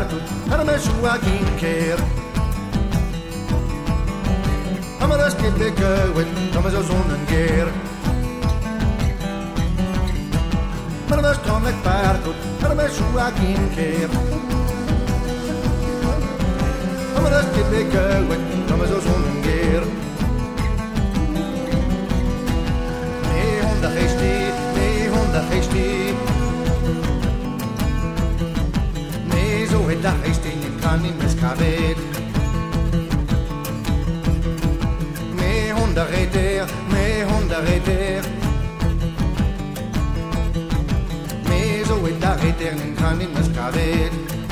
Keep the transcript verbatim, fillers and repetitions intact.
partout, ar me shua kinker. Amaras kille kewet, Thomas Ozonen ger. Amaras tomek partout, ar me shua kinker. Amaras kille kewet, Thomas Ozonen ger. Me honda gesti, me honda gesti. Da hasting in canning mescavet. Me honda reter, me honda reter. Me zo et da reter in canning mescavet.